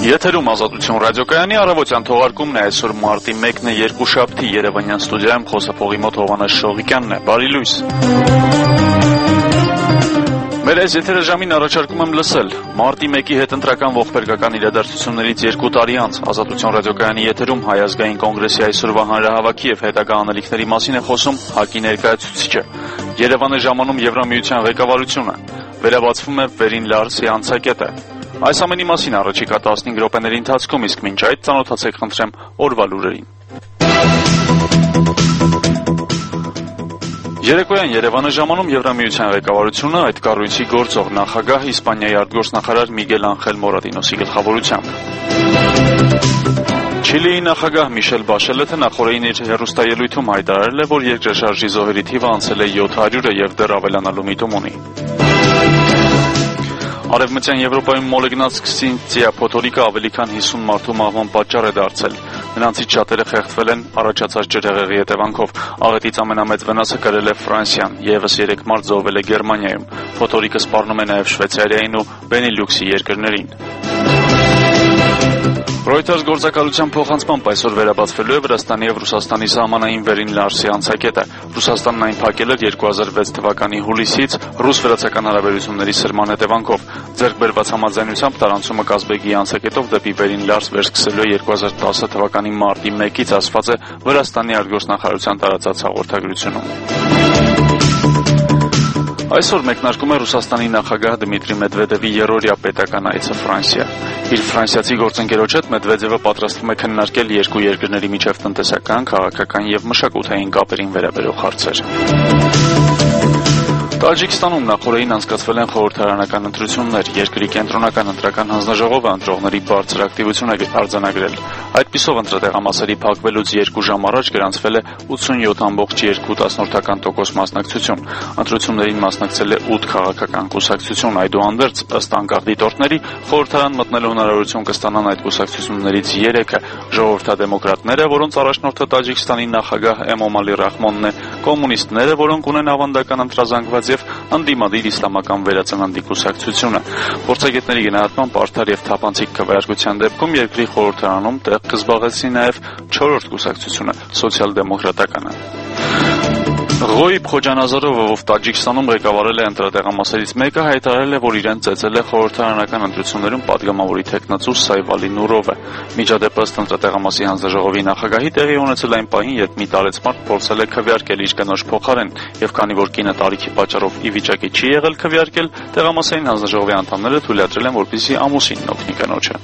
Եթերում Ազատություն ռադիոկայանի առավոտյան թողարկումն է այսօր մարտի 1-ն է երկուշաբթի Երևանյան ստուդիայում խոսափողի մոտ Հովհաննես Շողիկյանն է։ Բարի լույս։ Մեր այս եթերը ժամին առաջարկում եմ լսել մարտի 1-ի հետընտրական ողբերգական իրադարձություններից 2 տարի անց Ազատություն ռադիոկայանի եթերում Հայ ազգային կոնգրեսի այսօրվա հանրահավաքի եւ հետագա անելիքների մասին է խոսում ՀԱԿ-ի ներկայացուցիչը։ Երևան է ժամանում Եվրամիության ղեկավարությունը։ Վերաբացվում է Վերին Լարսի անցակետը։ Այս ամենի մասին առաջիկա 15 րոպեների ընթացքում, իսկ մինչ այդ ծանոթացեք խնդրեմ օրվա լուրերին։ Երեկոյան Երևանը ժամանում Եվրամիության ղեկավարությունը այդ կառույցի գործող նախագահ Իսպանիայի արտգործնախարար Միգել Անխել Մորատինոսի գլխավորությամբ։ Չիլիի նախագահ Միշել Բաշելեթը նախորդին իր հեռուստաելույթում հայտարարել է, որ երկրաշարժի զոհերի թիվը անցել է 700-ը եւ դեռ ավելանալու միտում ունի։ Արևմտյան Եվրոպայում մոլեգնած քսինցիա փոթորիկը ավելի քան 50 մարդու մահվան պատճառ է դարձել։ Նրանցից շատերը խեղդվել են առաջացած ջրհեղեղի հետևանքով։ Աղետից ամենամեծ վնասը կրել է Ֆրանսիան, եւս 3 մարդ զոհվել է Գերմանիայում։ Փոթորիկը սպառնում է նաեւ Շվեյցարիային ու Բենիլյուքսի երկրներին։ Reuters գործակալության փոխանցմամբ այսօր վերաբացվելու է Վրաստանի եւ Ռուսաստանի սահմանային Վերին Լարսի անցակետը։ Ռուսաստանն այն փակել էր 2006 թվականի հուլիսից ռուս-վրացական հարաբերությունների սրման հետևանքով։ Ձեռք բերված համաձայնությամբ տարանցումը Կազբեգի անցակետով դեպի Վերին Լարս վերսկսելու է 2010 թվականի մարտի 1-ից, ասված է Վրաստանի արտգործնախարարության տարածած հաղորդագրությունում։ Այսօր մեկնարկում է Ռուսաստանի նախագահ Դմիտրի Մեդվեդևի երրորդյա պետական այցը Ֆրանսիա։ Իր ֆրանսիացի գործընկերոջ հետ Մեդվեդևը պատրաստվում է քննարկել երկու երկրների միջև տնտեսական, քաղաքական եւ մշակութային կապերին վերաբերող հարցեր։ Տաջիկստանում նախորդին անցկացվել են խորհրդարանական ընտրություններ։ Երկրի կենտրոնական ընտրական հանձնաժողովը ընտրողների բարձր ակտիվություն է արձանագրել։ Այդպիսով ընտրատեղամասերի փակվելուց 2 ժամ առաջ գրանցվել է 87.2% մասնակցություն։ Ընտրություններին մասնակցել է 8 քաղաքական կուսակցություն, այդուհանդերձ ըստ անկախ դիտորդների խորհրդարան մտնելու հնարավորություն կստանան այդ կուսակցություններից 3-ը՝ ժողովրդադեմոկրատները, որոնց առաջնորդը Տաջիկստանի նախագահ Էմոմալի Ռախմոնն է, կոմունիստները, որոնք ունեն ավանդական ընտրազանգված եւ ընդդիմադիր իսլամական վերածննդի կուսակցությունը։ Փորձագետների գնահատմամբ արդար եւ թափանցիկ քվեարկության դեպքում երկրի խորհրդարանում տեղ կզբաղեցնի նաեւ 4-րդ կուսակցությունը՝ սոցիալ-դեմոկրատականը։ Ղոիբ Խոջանազարովը, ով Տաջիկստանում ղեկավարել է ընտրատեղամասերից մեկը, հայտարարել է, որ իրեն ծեծել է խորհրդարանական ընտրություններում պատգամավորի թեկնածու Սայվալի Նուրովը։ Միջադեպը ըստ ընտրատեղամասի հանձնաժողովի նախագահի տեղի ունեցել այն պահին, երբ մի տարեցմարդ փորձել է քվեարկել իր կնոջ փոխարեն, եւ քանի որ կինը տարիքի պատճառով ի վիճակի չի եղել քվեարկել, տեղամասային հանձնաժողովի անդամները թույլատրել են, որպեսզի ամուսինն օգնի կնոջը։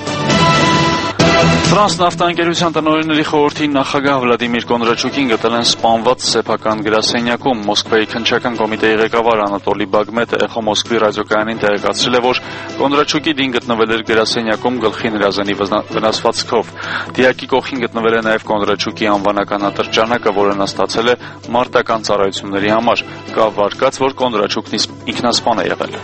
Տրանսնավթաընկերության տնօրենների խորհրդի նախագահ Վլադիմիր Կոնդրաչուկին գտել են սպանված սեփական գրասենյակում։ Մոսկվայի քննչական կոմիտեի ղեկավար Անատոլի Բագմետը Էխո Մոսկվի ռադիոկայանին տեղեկացրել է, որ Կոնդրաչուկի դին գտնվել էր գրասենյակում գլխի նրազենի վնասվածքով։ Դիակի կողքին գտնվել է նաև Կոնդրաչուկի անվանական ատրճանակը, որը նա ստացել է մարտական ծառայությունների համար։ Կա վարկած, որ Կոնդրաչուկն ինքնասպան է եղել։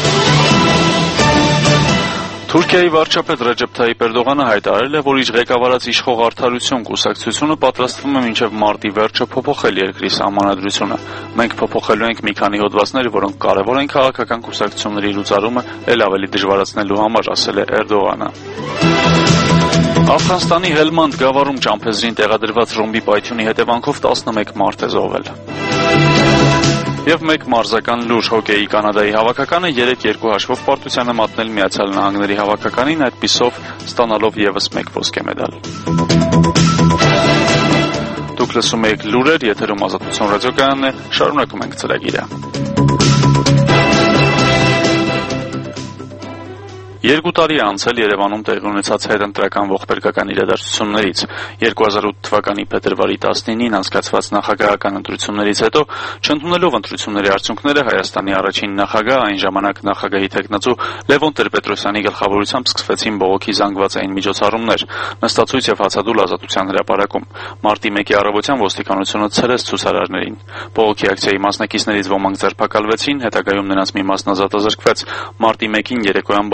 Թուրքիայի վարչապետ Ռեջեփ Թայիպ Էրդողանը հայտարարել է, որ իր ղեկավարած իշխող Արդարություն կուսակցությունը պատրաստվում է մինչև մարտի վերջը փոփոխել երկրի սահմանադրությունը։ Մենք փոփոխելու ենք մի քանի հոդվածներ, որոնք կարևոր են քաղաքական կուսակցությունների լուծարումը էլ ավելի դժվարացնելու համար, ասել է Էրդողանը։ Աֆղանստանի Հելմանդ գավառում ճամփեզրին տեղադրված ռումբի պայթյունի հետևանքով 11 մարդ է զոհվել։ Եվ մեկ մարզական լուր հոկեյի Կանադայի հավաքականը 3-2 հաշվով պարտության է մատնել Միացյալ Նահանգների հավաքականին, այդպիսով ստանալով եւս մեկ ոսկե մեդալ։ Դուք լսում եք լուրեր, եթերում Ազատություն ռադիոկայանն է, շարունակում ենք ծրագիրը։ 2 տարի է անցել Երևանում տեղի ունեցած հետընտրական ողբերգական իրադարձություններից։ 2008 թվականի փետրվարի 19-ին անցկացված նախագահական ընտրություններից հետո, չընդունելով ընտրությունների արդյունքները, Հայաստանի առաջին նախագահ, այն ժամանակ նախագահի թեկնածու Լևոն Տեր-Պետրոսյանի գլխավորությամբ սկսվեցին բողոքի զանգվածային միջոցառումներ, նստացույց եւ հացադուլ Ազատության հրապարակում։ Մարտի 1-ի առավոտյան ոստիկանությունը ցրեց ցուցարարներին։ Բողոքի ակցիայի մասնակիցներից ոմանք ձերբակալվեցին, հետագայում նրանց մի մասն ազատազրկվեց։ Մարտի 1-ին երեկոյան բախում տեղի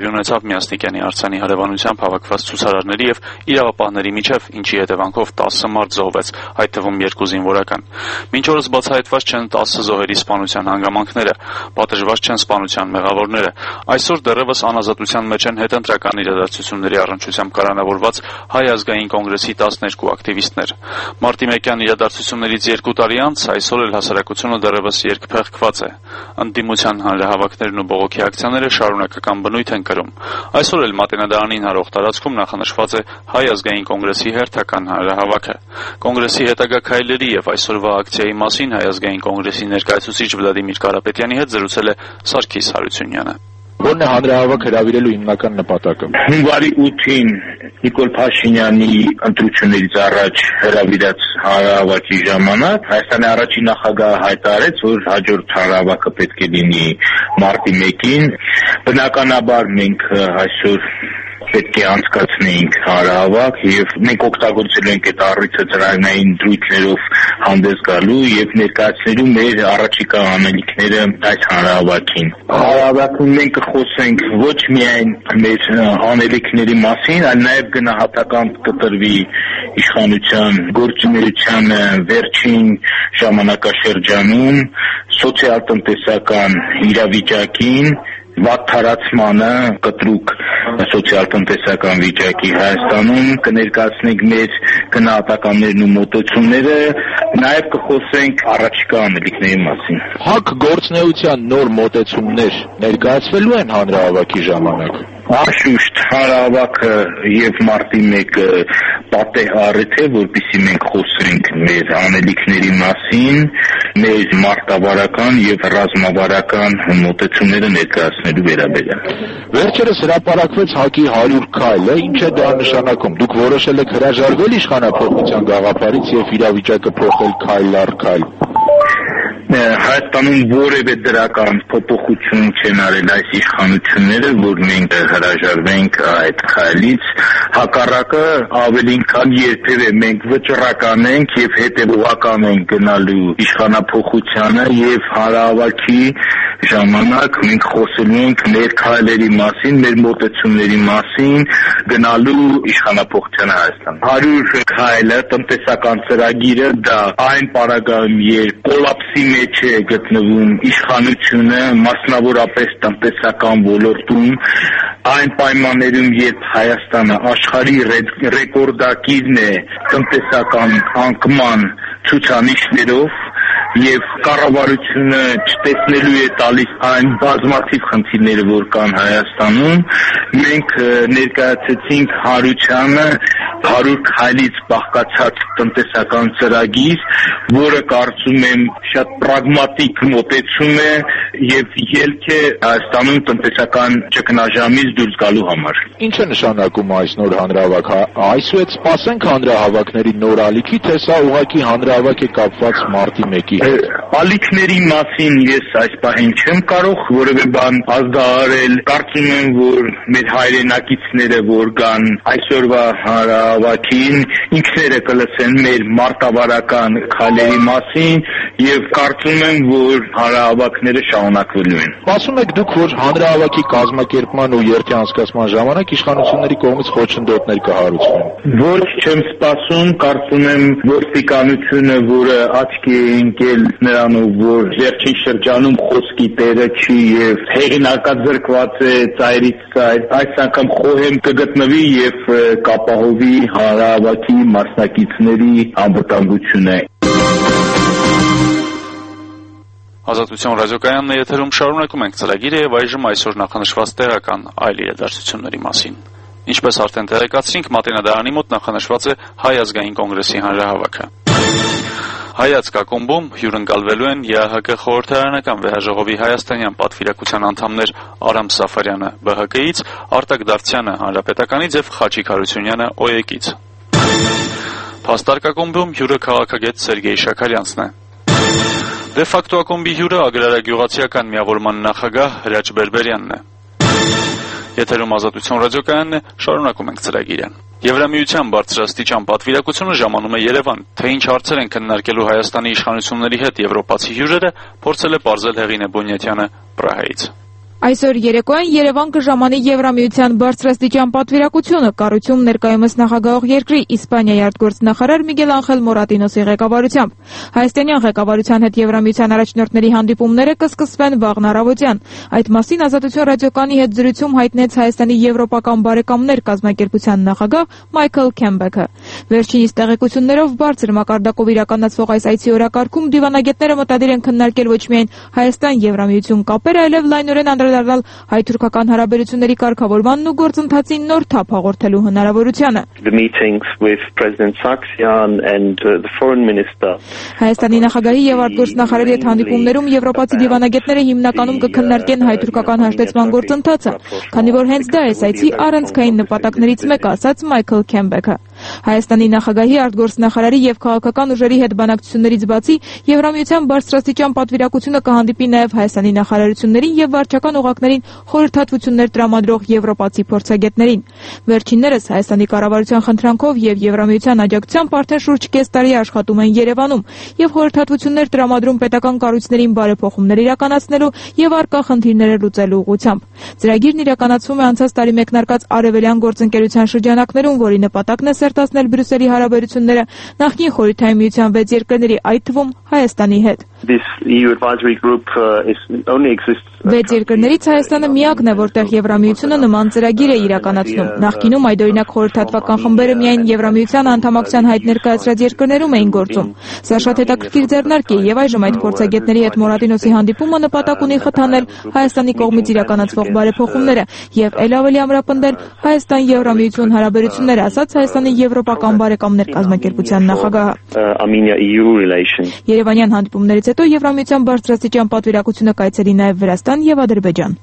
տեղի ունեցավ Միասնիկյանի արձանի հարևանությամբ հավաքված ցուցարարների եւ իրավապահների միջև, ինչի հետևանքով 10 մարդ զոհվեց, այդ թվում 2 զինվորական։ Մինչ օրս բացահայտված չեն 10 զոհերի սպանության հանգամանքները, պատժված չեն սպանության մեղավորները։ Այսօր դեռևս անազատության մեջ են հետընտրական իրադարձությունների առնչությամբ կալանավորված Հայ ազգային կոնգրեսի 12 ակտիվիստներ։ Մարտի 1-յան իրադարձություններից 2 տարի անց այսօր էլ հասարակությունը դեռևս երկփեղկված է։ Ընդդիմության հանրահավաքներն ու բողոքի ակցիաները շարունակական բնույթ են կրում։ Այսօր էլ Մատենադարանին հարող տարածքում նախանշված է Հայ ազգային կոնգրեսի հերթական հանրահավաքը։ Կոնգրեսի հետագա քայլերի եւ այսօրվա ակցիայի մասին Հայ ազգային կոնգրեսի ներկայացուցիչ Վլադիմիր Կարապետյանի հետ զրուցել է Սարգիս Հարությունյանը։ Որն է հանրահավաք հրավիրելու հիմնական նպատակը։ Հունվարի 8-ին Նիկոլ Փաշինյանի ընտրություններից առաջ հրավիրած հանրահավաքի ժամանակ Հայաստանի առաջին նախագահը հայտարարեց, որ հաջորդ հանրահավաքը պետք է լինի մարտի 1-ին։ Բնականաբար մենք այսօր պետք է անցկացնեինք հանրահավաք եւ մենք օգտագործելու ենք այդ առիթը ծրագրային դրույթներով հանդես գալու եւ ներկայացնելու մեր առաջիկա անելիքները այս հանրահավաքին։ Հանրահավաքում մենք կխոսենք ոչ միայն մեր անելիքների մասին, այլ նաեւ գնահատական կտրվի իշխանության գործունեությանը վերջին ժամանակաշրջանում, սոցիալ-տնտեսական իրավիճակին, վատթարացմանը, կտրուկ սոցիալ-տնտեսական վիճակի Հայաստանում, կներկայացնենք մեր գնահատականներն ու մոտեցումները, նաև կխոսենք առաջիկա անելիքների մասին։ ՀԱԿ գործունեության նոր մոտեցումներ ներկայացվելու են հանրահավաքի ժամանակ։ Անշուշտ հանրահավաքը եւ մարտի 1-ը պատեհ առիթ է, որպեսզի մենք խոսենք մեր անելիքների մասին, մեր մարտավարական եւ ռազմավարական մոտեցումները ներկայացնելու վերաբերյալ։ Վերջերս հրապարակվեց ՀԱԿ-ի 100 քայլը, ինչ է դա նշանակում։ Դուք որոշել եք հրաժարվել իշխանափոխության գաղափարից եւ իրավիճակը փոխել քայլ առ քայլ։ Հայաստանում որևէ դրական փոփոխություն չեն արել այս իշխանությունները, որ մենք հրաժարվենք այդ քայլից, հակառակը ավելին քան երբևէ մենք վճռական ենք եւ հետեւողական ենք գնալու իշխանափոխությանը եւ հանրահավաքի ժամանակ մենք խոսելու ենք մեր քայլերի մասին, մեր մոտեցումների մասին գնալու իշխանափոխության Հայաստան։ 100 քայլը տնտեսական ծրագիրը դա այն պարագայում, երբ կոլապսի մեջ է գտնվում իշխանությունը, մասնավորապես տնտեսական ոլորտում, այն պայմաններում, երբ Հայաստանը աշխարհի ռեկորդակիրն է տնտեսական անկման ցուցանիշներով եւ կառավարությունը չտեսնելու է տալիս այն բազմաթիվ խնդիրները, որ կան Հայաստանում, մենք ներկայացրեցինք Հարությանը 100 քայլից բաղկացած տնտեսական ծրագիր, որը կարծում եմ շատ պրագմատիկ մոտեցում է եւ ելք է Հայաստանում տնտեսական ճգնաժամից դուրս գալու համար։ Ինչ է նշանակում այս նոր հանրահավաքը։ Այսուհետ սպասենք հանրահավաքների նոր ալիքի, թե սա ուղղակի հանրահավաք է կապված մարտի 1-ի հետ։ Ալիքների մասին ես այս պահին չեմ կարող որևէ բան ազդարարել։ Կարծում եմ, որ մեր հայրենակիցները, որ կան այսօրվա հանրահավաքին, ինքները կլսեն մեր մարտավարական քայլերի մասին եւ կարծում եմ, որ հանրահավաքները շարունակվելու են։ Ասում եք դուք, որ հանրահավաքի կազմակերպման ու երթի անցկացման ժամանակ իշխանությունների կողմից խոչընդոտներ կհարուցվեն։ Ոչ, չեմ սպասում, կարծում եմ, ոստիկանությունը, որը աչքի է ընկել նրանով, որ վերջին շրջանում խոսքի տերը չի եւ հեղինակաձգված է ծայրից ծայր, այս անգամ խոհեմ կգտնվի եւ կապահովի հանրահավաքի մասնակիցների անվտանգությունը։ Ազատություն ռադիոկայանն է եթերում, շարունակում ենք ծրագիրը եւ այժմ այսօր նախանշված տեղական այլ իրադարձությունների մասին։ Ինչպես արդեն տեղեկացրինք, Մատենադարանի մոտ նախանշված է Հայ ազգային կոնգրեսի հանրահավաքը։ Հայացք ակումբում հյուրընկալվելու են ԵԱՀԿ խորհրդարանական վեհաժողովի հայաստանյան պատվիրակության անդամներ Արամ Սաֆարյանը ԲՀԿ-ից, Արտակ Դավթյանը Հանրապետականից եւ Խաչիկ Հարությունյանը ՕԵԿ-ից։ Փաստարկ ակումբում հյուրը քաղաքագետ Սերգեյ Շաքարյանցն է։ Դե ֆակտո ակումբի հյուրը ագրարագյուղացիական միավորման նախագահ Հրաչ Բերբերյանն է։ Եթերում Ազատություն ռադիոկայանն է, շարունակում ենք ծրագիրը։ Եվրամիության բարձրաստիճան պատվիրակությունը ժամանում է Երևան, թե ինչ հարցեր են քննարկելու Հայաստանի իշխանությունների հետ եվրոպացի հյուրերը, փորձել է պարզել Հեղինե Բունյաթյանը Պրահայից։ Այսօր երեկոյան Երևան կժամանի Եվրամիության բարձրաստիճան պատվիրակությունը կառույցում ներկայումս նախագահող երկրի Իսպանիայի արտգործնախարար Միգել Անխել Մորատինոսի ղեկավարությամբ։ Հայաստանյան ղեկավարության հետ Եվրամիության առաջնորդների հանդիպումները կսկսվեն վաղն առավոտյան։ Այդ մասին Ազատություն ռադիոկայանի հետ զրույցում հայտնեց Հայաստանի եվրոպական բարեկամներ կազմակերպության նախագահ Մայքլ Քեմբեքը։ Վերջինիս տեղեկություններով բարձր մակարդակով իրականացվող այս այցի օրակարգում դիվանագետները մտադիր են քննարկել ոչ միայն Հայաստան-Եվրամիություն կապերը, այլև լայնորեն անդրադառնալ հայ-թուրքական հարաբերությունների կարգավորմանն ու գործընթացին նոր թափ հաղորդելու հնարավորությանը։ Հայաստանի նախագահի եւ արտգործնախարարի հետ հանդիպումներում եվրոպացի դիվանագետները հիմնականում կքննարկեն հայ-թուրքական հաշտեցման գործընթացը, քանի որ հենց դա է այցի առանցքային նպատակներից մեկը, ասաց Մայքլ Քեմբեքը։ Հայաստանի նախագահի արտգործնախարարի եւ քաղաքական ուժերի հետ բանակցություններից բացի Եվրամիության բարձրաստիճան պատվիրակությունը կհանդիպի նաեւ Հայաստանի նախարարություններին եւ վարչական օղակներին խորհրդատվություններ տրամադրող եվրոպացի փորձագետներին։ Վերջիններս Հայաստանի կառավարության խնդրանքով եւ Եվրամիության աջակցությամբ արդեն շուրջ կես տարի աշխատում են Երևանում եւ խորհրդատվություններ տրամադրում պետական կառույցներին բարեփոխումներ իրականացնելու եւ առկա խնդիրները լուծելու ուղղությամբ։ Ծրագիրն իրականացվում է անցած տարի մեկնարկած Արևելյան գործընկերության շրջանակներում, որի նպատակն է սերտացնել Բրյուսելի հարաբերությունները նախկին Խորհրդային Միության 6 երկրների, այդ թվում Հայաստանի հետ։ Վեց երկրներից Հայաստանը միակն է, որտեղ Եվրամիությունը նման ծրագիր է իրականացնում։ Նախկինում այդ օրինակ խորհրդատվական խմբերը միայն Եվրամիության անդամակցության հայտ ներկայացրած երկրներում էին գործում։ Սա շատ հետաքրքիր ձեռնարկ է եւ այժմ այդ փորձագետների հետ Մորատինոսի հանդիպումը նպատակ ունի խթանել Հայաստանի կողմից իրականացվող բարեփոխումները եւ ել ավելի ամրապնդել Հայաստան-Եվրամիություն հարաբերությունները, ասաց Հայաստանի եվրոպական բարեկամներ կազմակերպության նախագահը։ Երևանյան հանդիպումներից հետո Եվրամիության բարձրաստիճան պատվիրակությունը կայցելի նաեւ Վրաստան եւ Ադրբեջան։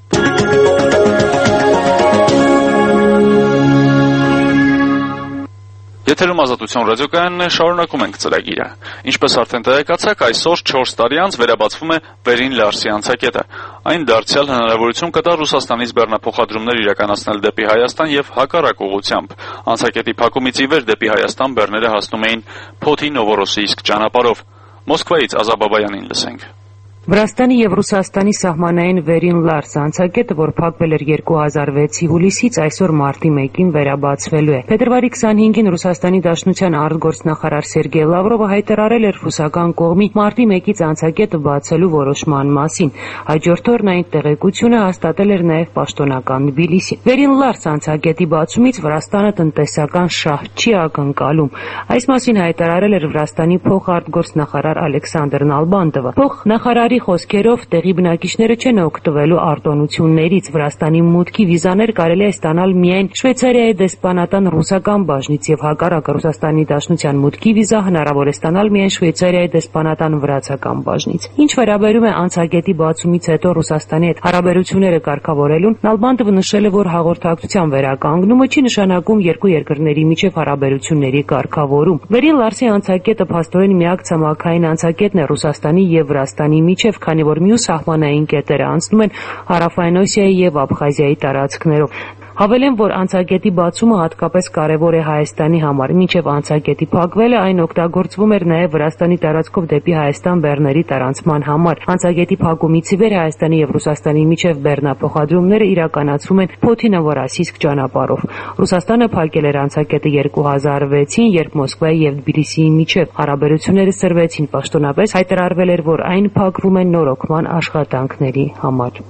Եթերում Ազատություն ռադիոկայանն է, շարունակում ենք ծրագիրը։ Ինչպես արդեն տեղեկացաք, այսօր 4 տարի անց վերաբացվում է Վերին Լարսի անցակետը։ Այն դարձյալ հնարավորություն կտա Ռուսաստանից բեռնափոխադրումներ իրականացնել դեպի Հայաստան եւ հակառակ ուղղությամբ։ Անցակետի փակումից ի վեր դեպի Հայաստան բեռները հասնում էին Փոթի Նովորոսիիսկ ճանապարհով։ Մոսկվայից Ազաբաբայանին լսենք։ Վրաստանի եւ Ռուսաստանի սահմանային Վերին Լարս անցակետը, որ փակվել էր 2006-ի հուլիսից, այսօր մարտի 1-ին վերաբացվելու է։ Փետրվարի 25-ին Ռուսաստանի Դաշնության արտգործնախարար Սերգեյ Լավրովը հայտարարել էր ռուսական կողմի մարտի 1-ից անցակետը բացելու որոշման մասին։ Հաջորդ օրն այն տեղեկությունը հաստատել էր նաեւ պաշտոնական Թբիլիսին։ Վերին Լարս անցակետի բացումից Վրաստանը տնտեսական շահ չի ակնկալում։ Այս մասին հայտարարել էր Վրաստանի փոխարտգործնախարար Ալեքսանդր Նալբանդովը։ Փոխնախարարի խոսքերով տեղի բնակիչները չեն օգտվելու արտոնություններից։ Վրաստանի մուտքի վիզաներ կարելի է ստանալ միայն Շվեյցարիայի դեսպանատան ռուսական բաժնից եւ հակառակը Ռուսաստանի Դաշնության մուտքի վիզա հնարավոր է ստանալ միայն Շվեյցարիայի դեսպանատան վրացական բաժնից։ Ինչ վերաբերում է անցակետի բացումից հետո Ռուսաստանի հետ հարաբերությունները կարգավորելուն, Նալբանդովը նշել է, որ հաղորդակցության վերականգնումը չի նշանակում երկու երկրների միջև հարաբերությունների կարգավորում։ Վերին Լարսի անցակետը փաստորեն միակ ցամաքային անցակետն է Ռուսաստանի եւ Վրաստանի միջև, քանի որ մյուս սահմանային կետերը անցնում են Հարավային Օսիայի եւ Աբխազիայի տարածքներով։ Հավելեմ, որ անցակետի բացումը հատկապես կարևոր է Հայաստանի համար։ Մինչև անցակետի փակվելը այն օգտագործվում էր նաև Վրաստանի տարածքով դեպի Հայաստան բեռների տարանցման համար։ Անցակետի փակումից ի վեր Հայաստանի եւ Ռուսաստանի միջև բեռնափոխադրումները իրականացվում են Փոթի Նովորոսիիսկ ճանապարհով։ Ռուսաստանը փակել էր անցակետը 2006-ին, երբ Մոսկվայի եւ Թբիլիսիի միջև հարաբերությունները սրվեցին, պաշտոնապես հայտարարվել էր, որ այն փակվում է նորոգման աշխատանքների համար։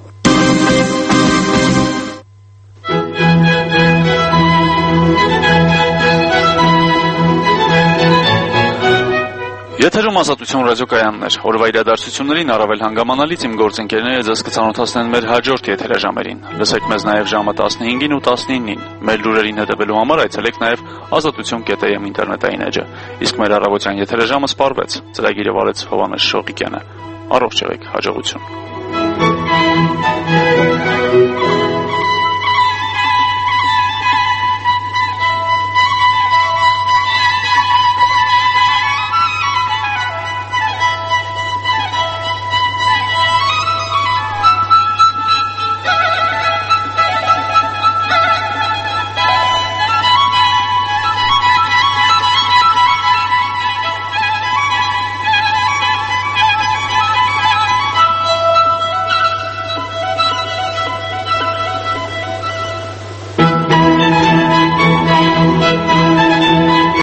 Եթերում Ազատություն ռադիոկայանն էր։ Օրվա իրադարձություններին առավել հանգամանալից իմ գործընկերները ձեզ կծանոթացնեն մեր հաջորդ եթերաժամերին։ Լսեք մեզ նաև ժամը 15-ին ու 19-ին։ Մեր լուրերին հետևելու համար այցելեք նաև azatutyon.am ինտերնետային էջը։ Իսկ մեր առավոտյան եթերաժամը սպառվեց։ Ծրագիրը վարեց Հովհաննես Շողիկյանը։ Առողջ եղեք, հաջողություն։